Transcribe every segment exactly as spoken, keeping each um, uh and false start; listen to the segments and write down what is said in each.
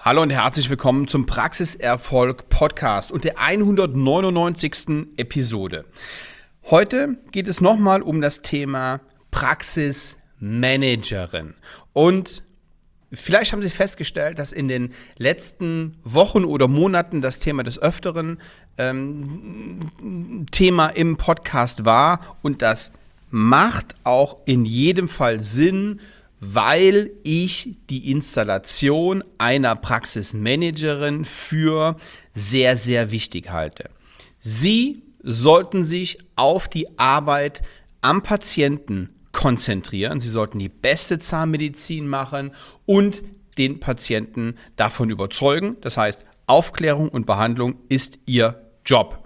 Hallo und herzlich willkommen zum Praxiserfolg Podcast und der hundertneunundneunzigsten Episode. Heute geht es nochmal um das Thema Praxismanagerin. Und vielleicht haben Sie festgestellt, dass in den letzten Wochen oder Monaten das Thema des Öfteren ähm, Thema im Podcast war, und das macht auch in jedem Fall Sinn, weil ich die Installation einer Praxismanagerin für sehr, sehr wichtig halte. Sie sollten sich auf die Arbeit am Patienten konzentrieren. Sie sollten die beste Zahnmedizin machen und den Patienten davon überzeugen. Das heißt, Aufklärung und Behandlung ist Ihr Job.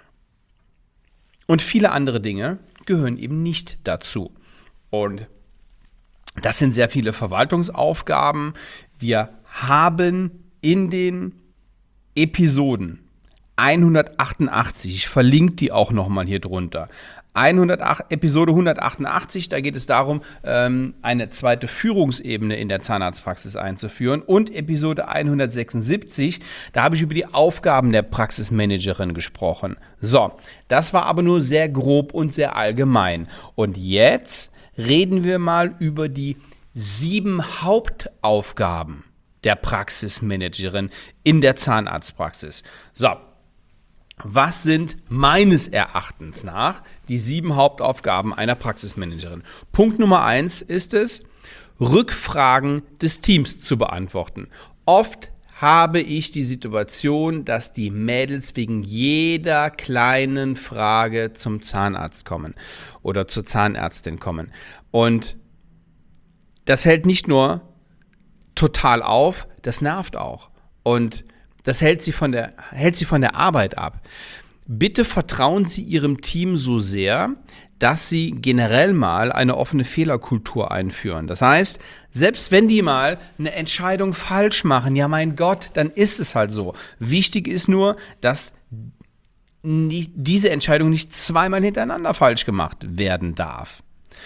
Und viele andere Dinge gehören eben nicht dazu. Und das sind sehr viele Verwaltungsaufgaben. Wir haben in den Episoden hundertachtundachtzig, ich verlinke die auch nochmal hier drunter, hundertacht, Episode hundertachtundachtzig, da geht es darum, eine zweite Führungsebene in der Zahnarztpraxis einzuführen, und Episode hundertsechsundsiebzig, da habe ich über die Aufgaben der Praxismanagerin gesprochen. So, das war aber nur sehr grob und sehr allgemein. Und jetzt reden wir mal über die sieben Hauptaufgaben der Praxismanagerin in der Zahnarztpraxis. So, was sind meines Erachtens nach die sieben Hauptaufgaben einer Praxismanagerin? Punkt Nummer eins ist es, Rückfragen des Teams zu beantworten. Oft habe ich die Situation, dass die Mädels wegen jeder kleinen Frage zum Zahnarzt kommen oder zur Zahnärztin kommen. Und das hält nicht nur total auf, das nervt auch. Und das hält sie von der, hält sie von der Arbeit ab. Bitte vertrauen Sie Ihrem Team so sehr, dass Sie generell mal eine offene Fehlerkultur einführen. Das heißt, selbst wenn die mal eine Entscheidung falsch machen, ja mein Gott, dann ist es halt so. Wichtig ist nur, dass nicht, diese Entscheidung nicht zweimal hintereinander falsch gemacht werden darf.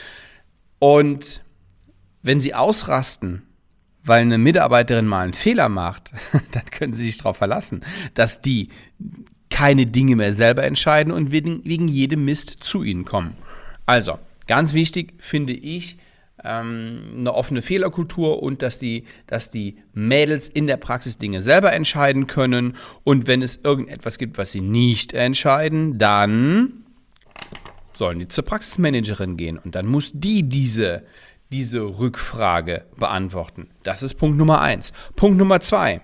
Und wenn Sie ausrasten, weil eine Mitarbeiterin mal einen Fehler macht, dann können Sie sich darauf verlassen, dass die keine Dinge mehr selber entscheiden und wegen, wegen jedem Mist zu Ihnen kommen. Also, ganz wichtig finde ich, ähm, eine offene Fehlerkultur und dass die, dass die Mädels in der Praxis Dinge selber entscheiden können, und wenn es irgendetwas gibt, was sie nicht entscheiden, dann sollen die zur Praxismanagerin gehen und dann muss die diese, diese Rückfrage beantworten. Das ist Punkt Nummer eins. Punkt Nummer zwei.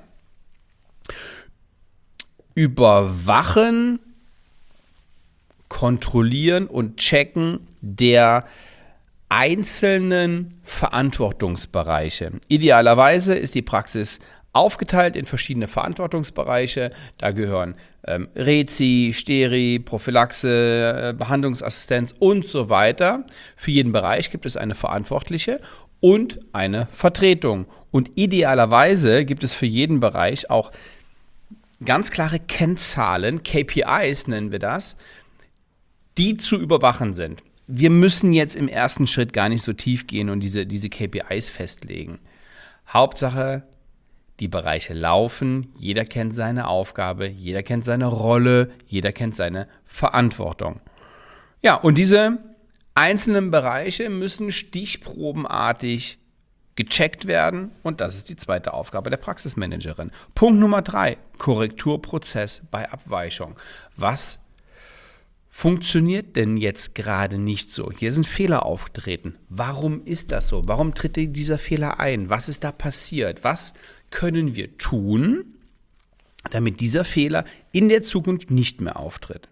Überwachen, kontrollieren und checken der einzelnen Verantwortungsbereiche. Idealerweise ist die Praxis aufgeteilt in verschiedene Verantwortungsbereiche. Da gehören ähm, Rezi, Steri, Prophylaxe, äh, Behandlungsassistenz und so weiter. Für jeden Bereich gibt es eine Verantwortliche und eine Vertretung. Und idealerweise gibt es für jeden Bereich auch ganz klare Kennzahlen, K P Is nennen wir das, die zu überwachen sind. Wir müssen jetzt im ersten Schritt gar nicht so tief gehen und diese, diese K P Is festlegen. Hauptsache, die Bereiche laufen, jeder kennt seine Aufgabe, jeder kennt seine Rolle, jeder kennt seine Verantwortung. Ja, und diese einzelnen Bereiche müssen stichprobenartig gecheckt werden, und das ist die zweite Aufgabe der Praxismanagerin. Punkt Nummer drei, Korrekturprozess bei Abweichung. Was funktioniert denn jetzt gerade nicht so? Hier sind Fehler aufgetreten. Warum ist das so? Warum tritt dieser Fehler ein? Was ist da passiert? Was können wir tun, damit dieser Fehler in der Zukunft nicht mehr auftritt?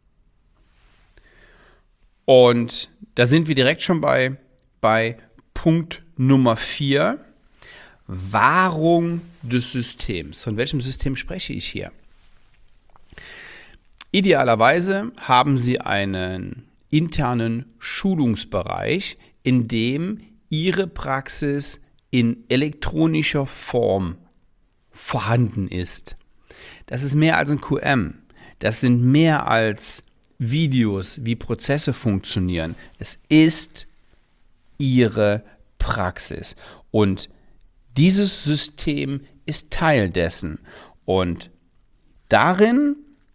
Und da sind wir direkt schon bei, bei Punkt Nummer vier, Wahrung des Systems. Von welchem System spreche ich hier? Idealerweise haben Sie einen internen Schulungsbereich, in dem Ihre Praxis in elektronischer Form vorhanden ist. Das ist mehr als ein Q M. Das sind mehr als Videos, wie Prozesse funktionieren. Es ist Ihre Praxis. Und dieses System ist Teil dessen. Und darin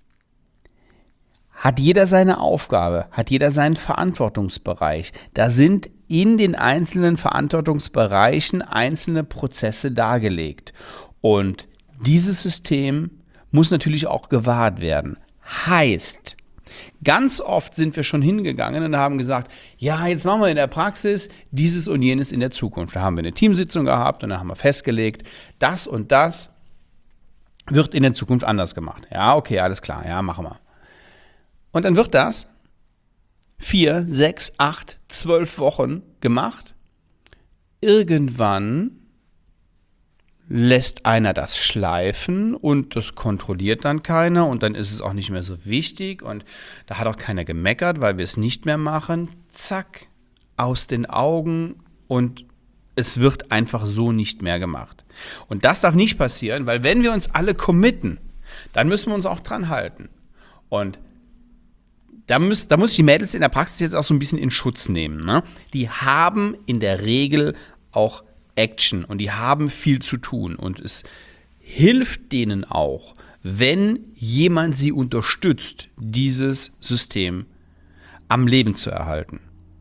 hat jeder seine Aufgabe, hat jeder seinen Verantwortungsbereich. Da sind in den einzelnen Verantwortungsbereichen einzelne Prozesse dargelegt. Und dieses System muss natürlich auch gewahrt werden. Heißt, ganz oft sind wir schon hingegangen und haben gesagt, ja, jetzt machen wir in der Praxis dieses und jenes in der Zukunft. Da haben wir eine Teamsitzung gehabt und dann haben wir festgelegt, das und das wird in der Zukunft anders gemacht. Ja, okay, alles klar, ja, machen wir. Und dann wird das vier, sechs, acht, zwölf Wochen gemacht. Irgendwann lässt einer das schleifen und das kontrolliert dann keiner und dann ist es auch nicht mehr so wichtig und da hat auch keiner gemeckert, weil wir es nicht mehr machen. Zack, aus den Augen und es wird einfach so nicht mehr gemacht. Und das darf nicht passieren, weil wenn wir uns alle committen, dann müssen wir uns auch dran halten. Und Da muss, da muss ich die Mädels in der Praxis jetzt auch so ein bisschen in Schutz nehmen. Ne? Die haben in der Regel auch Action und die haben viel zu tun. Und es hilft denen auch, wenn jemand sie unterstützt, dieses System am Leben zu erhalten.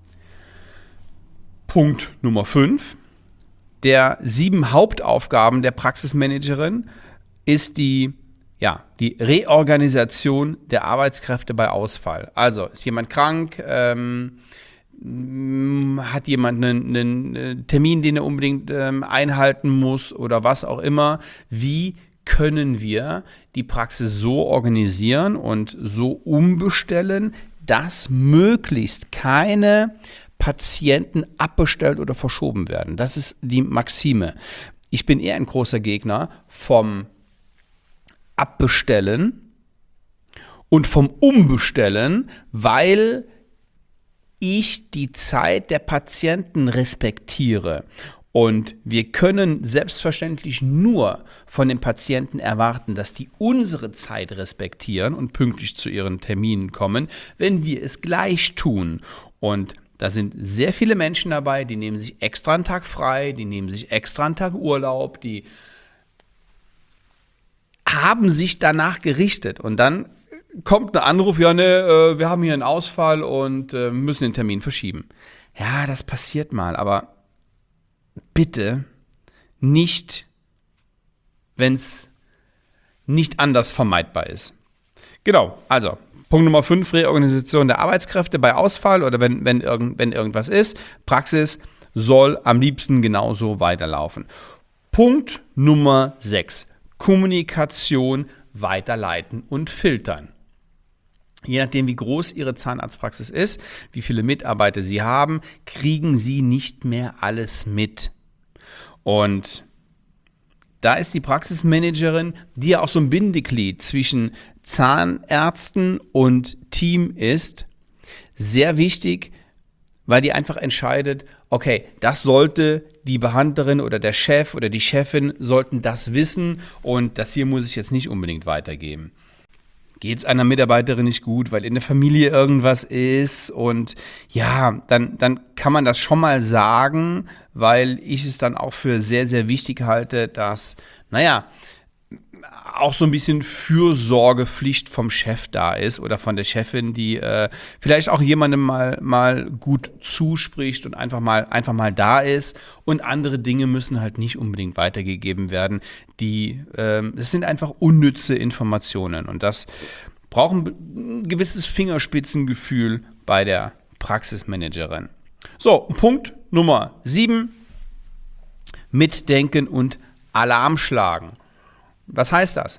Punkt Nummer fünf. Der sieben Hauptaufgaben der Praxismanagerin ist die Ja, die Reorganisation der Arbeitskräfte bei Ausfall. Also ist jemand krank, ähm, hat jemand einen, einen Termin, den er unbedingt ähm, einhalten muss oder was auch immer. Wie können wir die Praxis so organisieren und so umbestellen, dass möglichst keine Patienten abbestellt oder verschoben werden? Das ist die Maxime. Ich bin eher ein großer Gegner vom Abbestellen und vom Umbestellen, weil ich die Zeit der Patienten respektiere. Und wir können selbstverständlich nur von den Patienten erwarten, dass die unsere Zeit respektieren und pünktlich zu ihren Terminen kommen, wenn wir es gleich tun. Und da sind sehr viele Menschen dabei, die nehmen sich extra einen Tag frei, die nehmen sich extra einen Tag Urlaub, die haben sich danach gerichtet und dann kommt ein Anruf, ja, ne, äh, wir haben hier einen Ausfall und äh, müssen den Termin verschieben. Ja, das passiert mal, aber bitte nicht, wenn es nicht anders vermeidbar ist. Genau, also Punkt Nummer fünf, Reorganisation der Arbeitskräfte bei Ausfall oder wenn, wenn, irgend, wenn irgendwas ist. Praxis soll am liebsten genauso weiterlaufen. Punkt Nummer sechs. Kommunikation weiterleiten und filtern. Je nachdem, wie groß Ihre Zahnarztpraxis ist, wie viele Mitarbeiter Sie haben, kriegen Sie nicht mehr alles mit. Und da ist die Praxismanagerin, die ja auch so ein Bindeglied zwischen Zahnärzten und Team ist, sehr wichtig, weil die einfach entscheidet, okay, das sollte die Behandlerin oder der Chef oder die Chefin sollten das wissen und das hier muss ich jetzt nicht unbedingt weitergeben. Geht es einer Mitarbeiterin nicht gut, weil in der Familie irgendwas ist und ja, dann, dann kann man das schon mal sagen, weil ich es dann auch für sehr, sehr wichtig halte, dass, naja, auch so ein bisschen Fürsorgepflicht vom Chef da ist oder von der Chefin, die äh, vielleicht auch jemandem mal, mal gut zuspricht und einfach mal, einfach mal da ist und andere Dinge müssen halt nicht unbedingt weitergegeben werden. Die, ähm, das sind einfach unnütze Informationen und das braucht ein, ein gewisses Fingerspitzengefühl bei der Praxismanagerin. So, Punkt Nummer sieben, Mitdenken und Alarm schlagen. Was heißt das?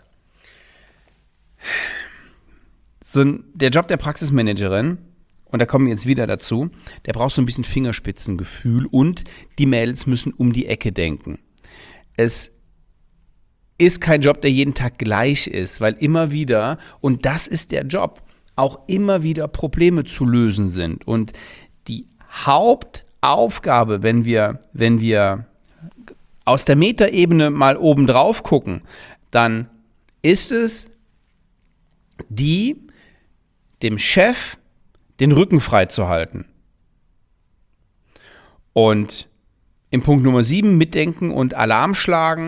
So, der Job der Praxismanagerin, und da kommen wir jetzt wieder dazu, der braucht so ein bisschen Fingerspitzengefühl und die Mädels müssen um die Ecke denken. Es ist kein Job, der jeden Tag gleich ist, weil immer wieder, und das ist der Job, auch immer wieder Probleme zu lösen sind. Und die Hauptaufgabe, wenn wir, wenn wir aus der Metaebene mal oben drauf gucken, dann ist es die, dem Chef den Rücken frei zu halten. Und im Punkt Nummer sieben, Mitdenken und Alarm schlagen,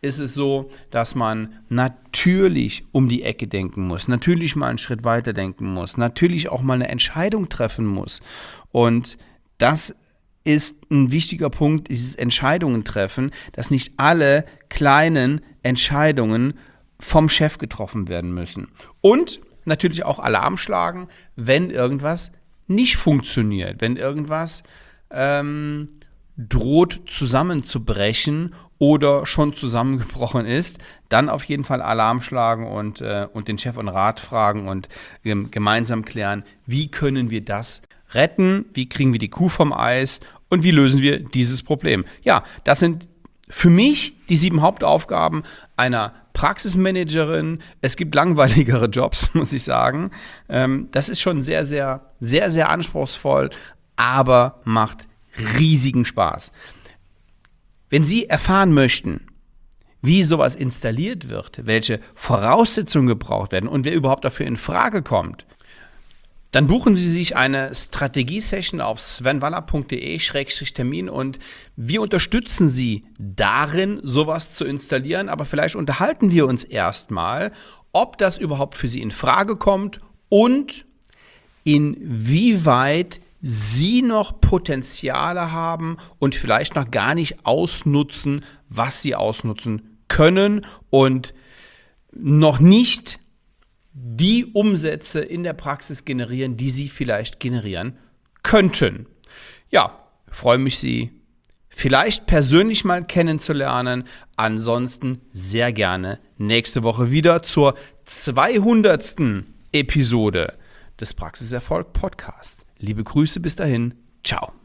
ist es so, dass man natürlich um die Ecke denken muss, natürlich mal einen Schritt weiter denken muss, natürlich auch mal eine Entscheidung treffen muss. Und das ist ein wichtiger Punkt, dieses Entscheidungen treffen, dass nicht alle kleinen Entscheidungen vom Chef getroffen werden müssen. Und natürlich auch Alarm schlagen, wenn irgendwas nicht funktioniert, wenn irgendwas ähm, droht zusammenzubrechen oder schon zusammengebrochen ist, dann auf jeden Fall Alarm schlagen und, äh, und den Chef und Rat fragen und ähm, gemeinsam klären, wie können wir das retten, wie kriegen wir die Kuh vom Eis und wie lösen wir dieses Problem. Ja, das sind für mich die sieben Hauptaufgaben einer Praxismanagerin. Es gibt langweiligere Jobs, muss ich sagen. Ähm, das ist schon sehr, sehr, sehr, sehr anspruchsvoll, aber macht riesigen Spaß. Wenn Sie erfahren möchten, wie sowas installiert wird, welche Voraussetzungen gebraucht werden und wer überhaupt dafür in Frage kommt, dann buchen Sie sich eine Strategie-Session auf svenwaller punkt de Schrägstrich Termin und wir unterstützen Sie darin, sowas zu installieren. Aber vielleicht unterhalten wir uns erstmal, ob das überhaupt für Sie in Frage kommt und inwieweit Sie noch Potenziale haben und vielleicht noch gar nicht ausnutzen, was Sie ausnutzen können und noch nicht die Umsätze in der Praxis generieren, die Sie vielleicht generieren könnten. Ja, freue mich, Sie vielleicht persönlich mal kennenzulernen. Ansonsten sehr gerne nächste Woche wieder zur zweihundertsten Episode des Praxiserfolg Podcasts. Liebe Grüße bis dahin. Ciao.